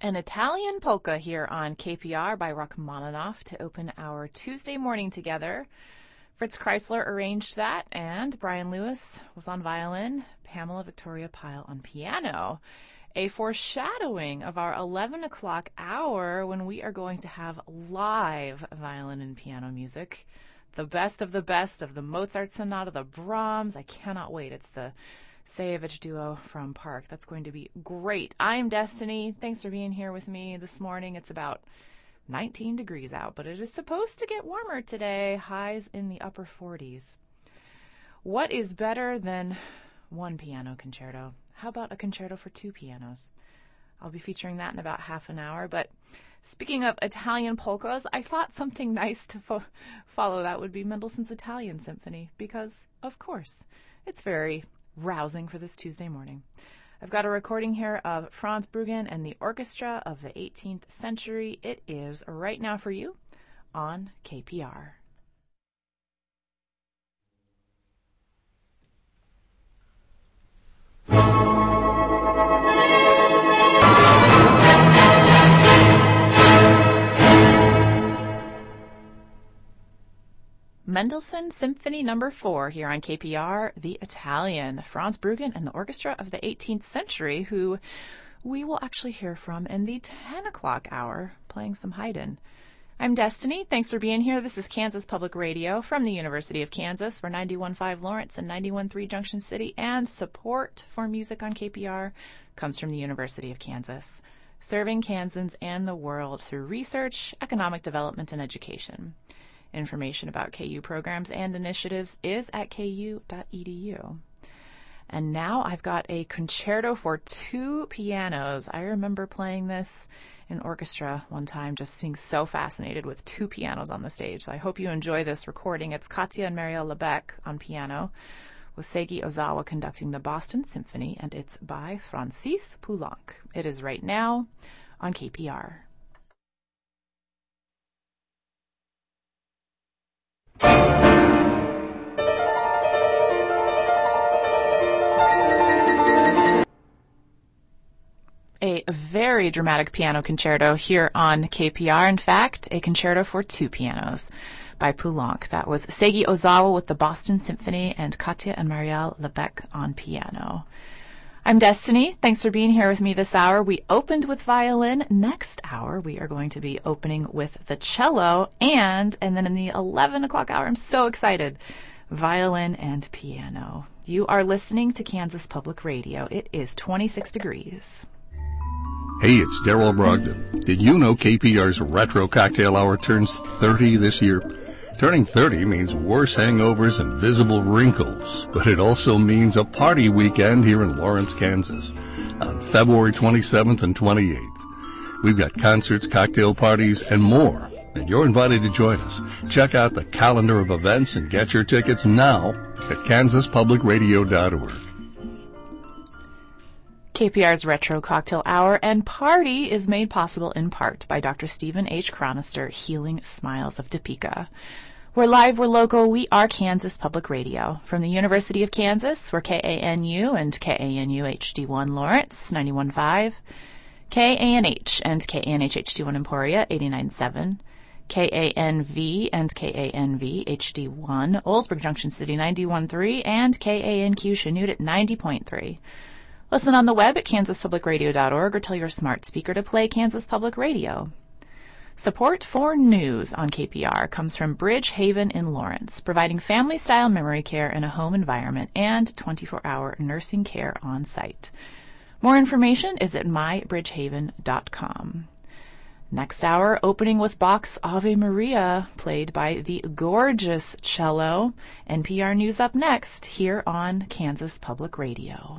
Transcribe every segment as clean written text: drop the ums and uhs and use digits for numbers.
An Italian polka here on KPR by Rachmaninoff to open our Tuesday morning together. Fritz Kreisler arranged that, and Brian Lewis was on violin, Pamela Victoria Pyle on piano. A foreshadowing of our 11 o'clock hour when we are going to have live violin and piano music. The best of the Mozart Sonata, the Brahms. I cannot wait. It's the Sayevich duo from Park. That's going to be great. I'm Destiny. Thanks for being here with me this morning. It's about 19 degrees out, but it is supposed to get warmer today. Highs in the upper 40s. What is better than one piano concerto? How about a concerto for two pianos? I'll be featuring that in about half an hour. But speaking of Italian polkas, I thought something nice to follow that would be Mendelssohn's Italian Symphony, because, of course, it's very rousing for this Tuesday morning. I've got a recording here of Franz Bruggen and the orchestra of the 18th century. It is right now for you on KPR. Mendelssohn Symphony No. 4 here on KPR, the Italian. Franz Bruggen and the orchestra of the 18th century, who we will actually hear from in the 10 o'clock hour, playing some Haydn. I'm Destiny. Thanks for being here. This is Kansas Public Radio from the University of Kansas. We're 91.5 Lawrence and 91.3 Junction City, and support for music on KPR comes from the University of Kansas, serving Kansans and the world through research, economic development, and education. Information about KU programs and initiatives is at ku.edu. And now I've got a concerto for two pianos. I remember playing this in orchestra one time, just being so fascinated with two pianos on the stage. So I hope you enjoy this recording. It's Katya and Marielle Lebec on piano, with Seiji Ozawa conducting the Boston Symphony, and it's by Francis Poulenc. It is right now on KPR. A very dramatic piano concerto here on KPR. In fact, a concerto for two pianos by Poulenc. That was Seiji Ozawa with the Boston Symphony and Katya and Marielle Lebec on piano. I'm Destiny. Thanks for being here with me this hour. We opened with violin. Next hour, we are going to be opening with the cello, and then in the 11 o'clock hour, I'm so excited, violin and piano. You are listening to Kansas Public Radio. It is 26 degrees. Hey, it's Daryl Brogdon. Did you know KPR's Retro Cocktail Hour turns 30 this year? Turning 30 means worse hangovers and visible wrinkles, but it also means a party weekend here in Lawrence, Kansas, on February 27th and 28th. We've got concerts, cocktail parties, and more, and you're invited to join us. Check out the calendar of events and get your tickets now at kansaspublicradio.org. KPR's Retro Cocktail Hour and Party is made possible in part by Dr. Stephen H. Chronister, Healing Smiles of Topeka. We're live, we're local, we are Kansas Public Radio. From the University of Kansas, we're KANU and KANU HD1 Lawrence, 91.5, KANH and KANH HD1 Emporia, 89.7, KANV and KANV HD1 Oldsburg Junction City, 91.3, and KANQ Chanute at 90.3. Listen on the web at kansaspublicradio.org or tell your smart speaker to play Kansas Public Radio. Support for news on KPR comes from Bridgehaven in Lawrence, providing family-style memory care in a home environment and 24-hour nursing care on site. More information is at mybridgehaven.com. Next hour, opening with Bach's Ave Maria, played by the gorgeous cello. NPR News up next, here on Kansas Public Radio.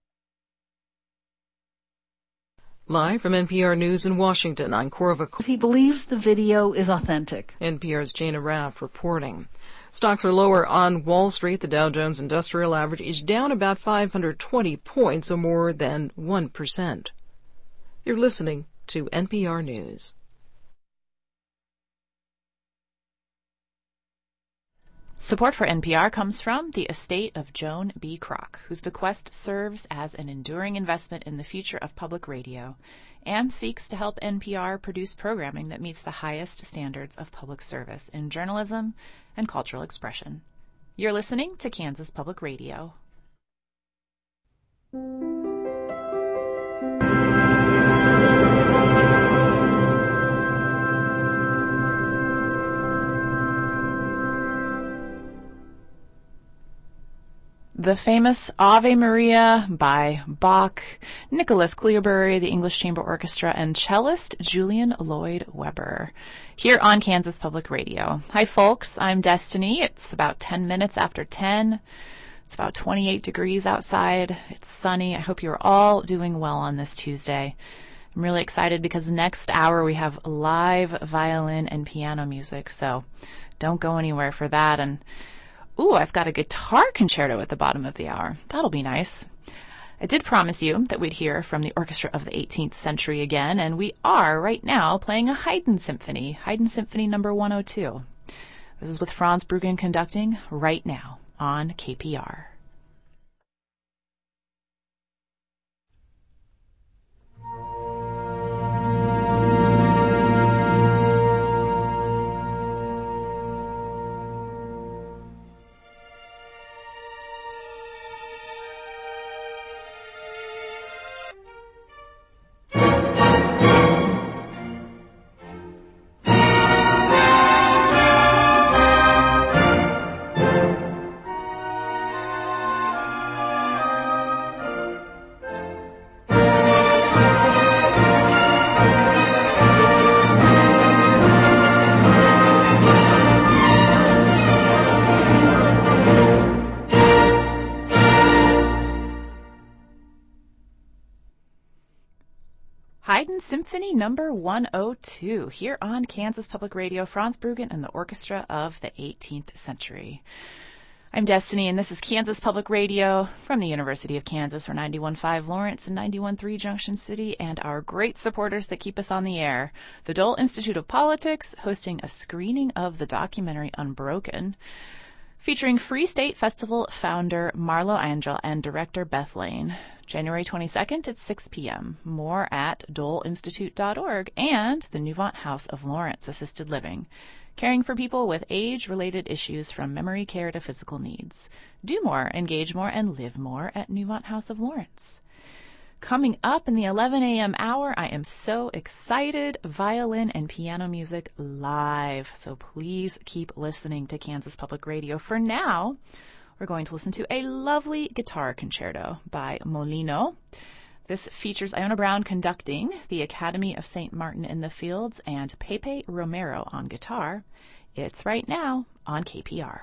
Live from NPR News in Washington, I'm Corva. He believes the video is authentic. NPR's Jana Raff reporting. Stocks are lower on Wall Street. The Dow Jones Industrial Average is down about 520 points, or more than 1%. You're listening to NPR News. Support for NPR comes from the estate of Joan B. Kroc, whose bequest serves as an enduring investment in the future of public radio and seeks to help NPR produce programming that meets the highest standards of public service in journalism and cultural expression. You're listening to Kansas Public Radio. The famous Ave Maria by Bach, Nicholas Cleobury, the English Chamber Orchestra, and cellist Julian Lloyd Webber, here on Kansas Public Radio. Hi, folks. I'm Destiny. It's about 10 minutes after 10. It's about 28 degrees outside. It's sunny. I hope you're all doing well on this Tuesday. I'm really excited because next hour we have live violin and piano music, so don't go anywhere for that. And ooh, I've got a guitar concerto at the bottom of the hour. That'll be nice. I did promise you that we'd hear from the Orchestra of the 18th Century again, and we are right now playing a Haydn Symphony number 102. This is with Franz Bruggen conducting right now on KPR. Haydn Symphony number 102 here on Kansas Public Radio, Franz Bruggen and the Orchestra of the 18th Century. I'm Destiny, and this is Kansas Public Radio from the University of Kansas for 91.5 Lawrence and 91.3 Junction City, and our great supporters that keep us on the air. The Dole Institute of Politics hosting a screening of the documentary Unbroken, featuring Free State Festival founder Marlo Angel and director Beth Lane. January 22nd at 6 p.m. More at doleinstitute.org and the Newvant House of Lawrence Assisted Living, caring for people with age-related issues from memory care to physical needs. Do more, engage more, and live more at Newvant House of Lawrence. Coming up in the 11 a.m. hour, I am so excited, violin and piano music live. So please keep listening to Kansas Public Radio. For now, we're going to listen to a lovely guitar concerto by Molino. This features Iona Brown conducting, the Academy of St. Martin in the Fields, and Pepe Romero on guitar. It's right now on KPR.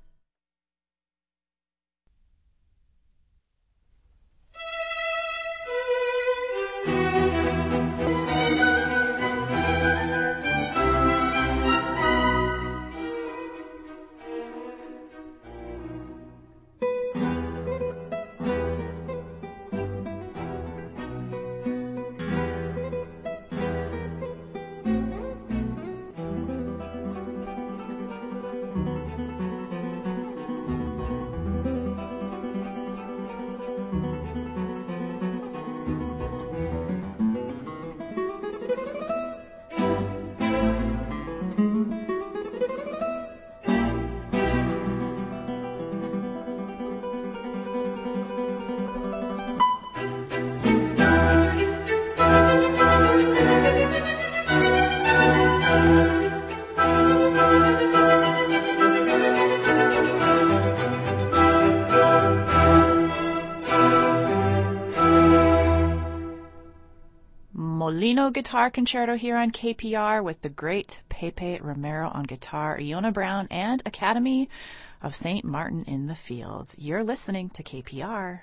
Molino Guitar Concerto here on KPR with the great Pepe Romero on guitar, Iona Brown, and Academy of St. Martin in the Fields. You're listening to KPR.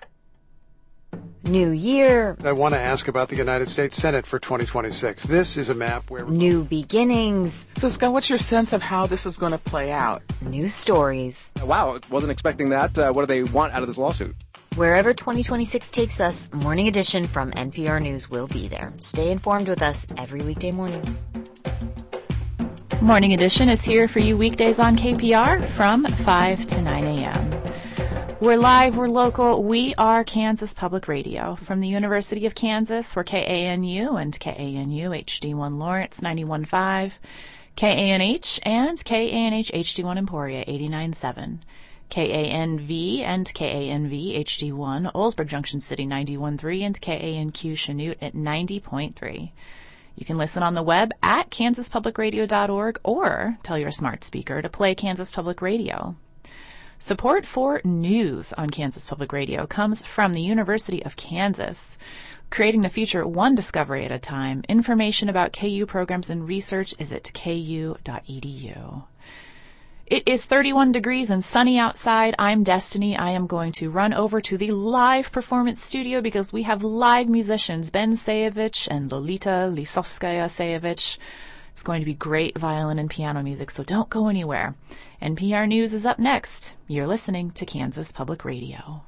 New year. I want to ask about the United States Senate for 2026. This is a map where... New beginnings. So, Scott, what's your sense of how this is going to play out? New stories. Wow, wasn't expecting that. What do they want out of this lawsuit? Wherever 2026 takes us, Morning Edition from NPR News will be there. Stay informed with us every weekday morning. Morning Edition is here for you weekdays on KPR from 5 to 9 a.m. We're live, we're local, we are Kansas Public Radio. From the University of Kansas, we're KANU and KANU HD1 Lawrence 91.5, KANH and KANH HD1 Emporia 89.7, KANV and KANV HD1 Oldsburg Junction City 91.3 and KANQ Chanute at 90.3. You can listen on the web at kansaspublicradio.org or tell your smart speaker to play Kansas Public Radio. Support for news on Kansas Public Radio comes from the University of Kansas, creating the future one discovery at a time. Information about KU programs and research is at ku.edu. It is 31 degrees and sunny outside. I'm Destiny. I am going to run over to the live performance studio because we have live musicians, Ben Sayevich and Lolita Lisovskaya-Sayevich. It's going to be great violin and piano music, so don't go anywhere. NPR News is up next. You're listening to Kansas Public Radio.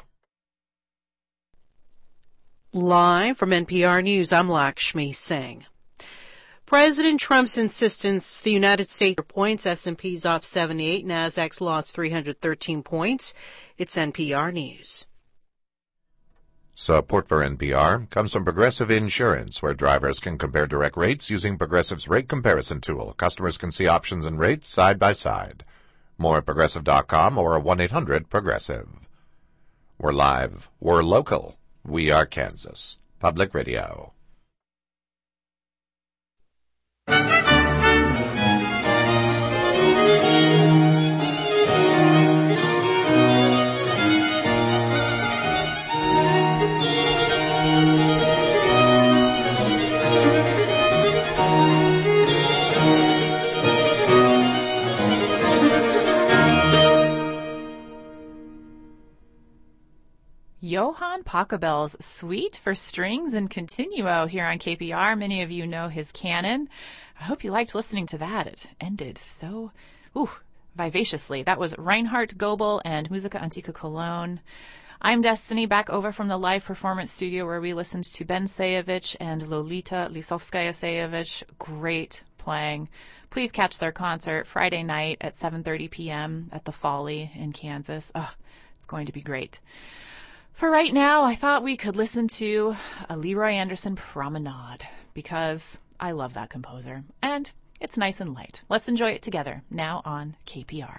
Live from NPR News, I'm Lakshmi Singh. President Trump's insistence the United States points, S&P's off 78, Nasdaq's lost 313 points. It's NPR News. Support for NPR comes from Progressive Insurance, where drivers can compare direct rates using Progressive's rate comparison tool. Customers can see options and rates side by side. More at Progressive.com or 1-800-PROGRESSIVE. We're live. We're local. We are Kansas Public Radio. Johann Pachelbel's Suite for Strings and Continuo here on KPR. Many of you know his canon. I hope you liked listening to that. It ended so vivaciously. That was Reinhard Goebel and Musica Antica Cologne. I'm Destiny, back over from the live performance studio where we listened to Ben Sayevich and Lolita Lisovskaya-Sayevich. Great playing. Please catch their concert Friday night at 7:30 p.m. at the Folly in Kansas. It's going to be great. For right now, I thought we could listen to a Leroy Anderson Promenade because I love that composer and it's nice and light. Let's enjoy it together now on KPR.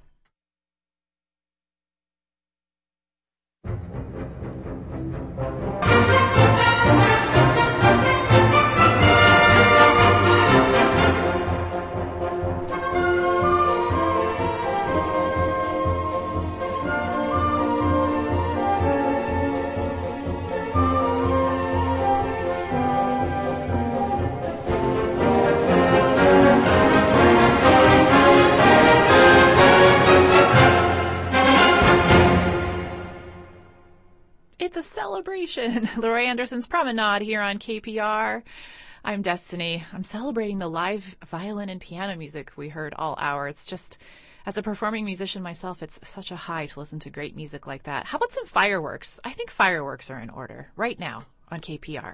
It's a celebration. Leroy Anderson's Promenade here on KPR. I'm Destiny. I'm celebrating the live violin and piano music we heard all hour. It's just, as a performing musician myself, it's such a high to listen to great music like that. How about some fireworks? I think fireworks are in order right now on KPR.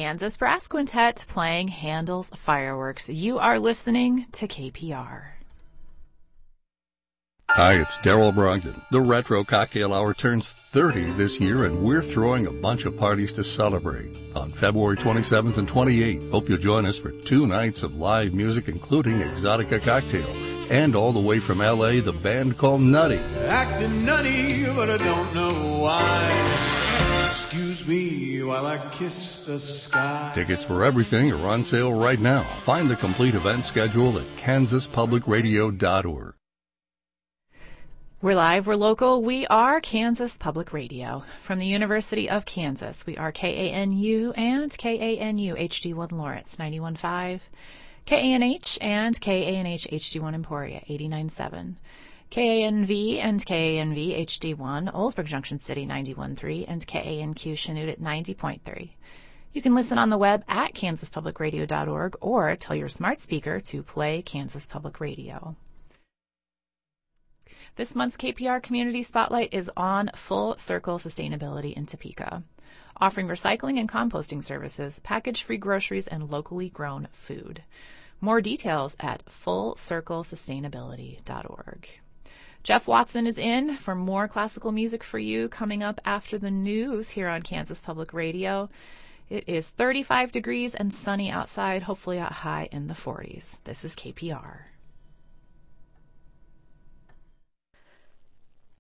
Kansas Brass Quintet playing Handel's Fireworks. You are listening to KPR. Hi, it's Daryl Brogdon. The Retro Cocktail Hour turns 30 this year, and we're throwing a bunch of parties to celebrate on February 27th and 28th. Hope you'll join us for 2 nights of live music, including Exotica Cocktail. And all the way from L.A., the band called Nutty. Acting nutty, but I don't know why. Excuse me while I kiss the sky. Tickets for everything are on sale right now. Find the complete event schedule at kansaspublicradio.org. We're live, we're local, we are Kansas Public Radio. From the University of Kansas, we are KANU and KANU HD1 Lawrence 91.5, KANH and KANH HD1 Emporia 89.7, KANV and KANV HD1 Oldsburg Junction City 91.3, and KANQ Chanute 90.3. You can listen on the web at kansaspublicradio.org or tell your smart speaker to play Kansas Public Radio. This month's KPR Community Spotlight is on Full Circle Sustainability in Topeka, offering recycling and composting services, package-free groceries, and locally grown food. More details at fullcirclesustainability.org. Jeff Watson is in for more classical music for you coming up after the news here on Kansas Public Radio. It is 35 degrees and sunny outside, hopefully a high in the 40s. This is KPR.